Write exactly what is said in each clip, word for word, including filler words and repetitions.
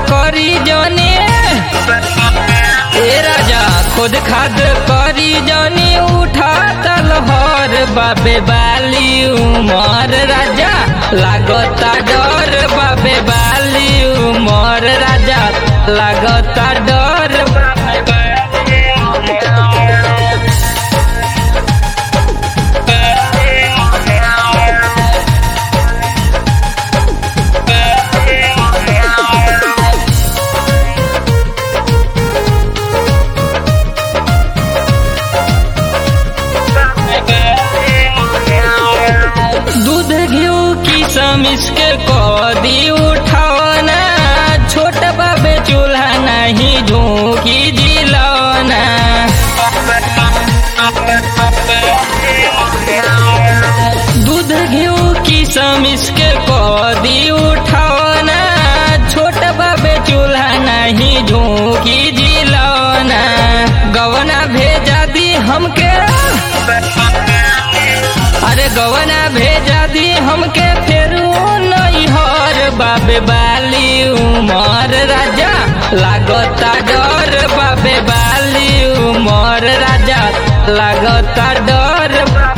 करी जनी ए राजा खुद खाद करी जनी उठा तलहर बाबे बाली उमर राजा लागता डर बाबे बाली उमर राजा लागता डर दूध घिउ की समिस के कदी उठावना छोट बाबे चूल्हा नहीं झोंकी जिलौना दूध घिउ की समिस के कदी उठावना छोट बाबे चूल्हा नहीं झोंकी जिलौना गवना भेजा दी हमके अरे गवना भेजा दी हमके फेरू नैहर बाबे बाली उमर राजा लागता डर बाबे बाली उमर राजा लागता डर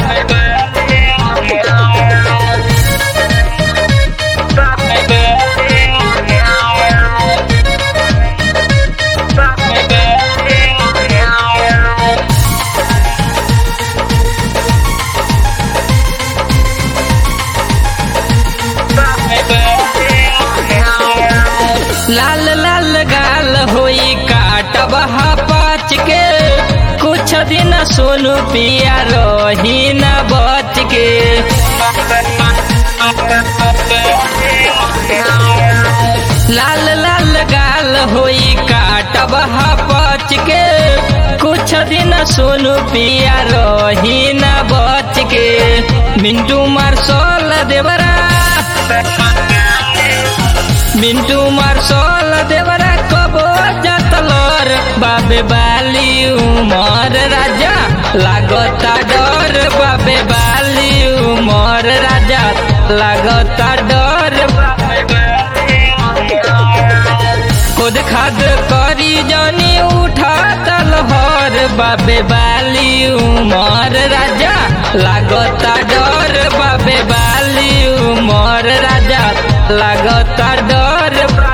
लाल लाल गाल होई काटब पाच के कुछ दिन सोनू पिया रही न बच के लाल लाल गाल होई काटब पाच के कुछ दिन सोनू पिया रही न बच के मिंटू मार्शल देवरा मिंटू मार्शल देवरा कबो जतलर बाबे बाली उमर राजा लागता डर बाबे बाली उमर राजा लागता डर खुद खाद करी जनी उठा तलहर बाबे बाली उमर राजा लागता डर बाबे बाली उमर राजा लागता डर।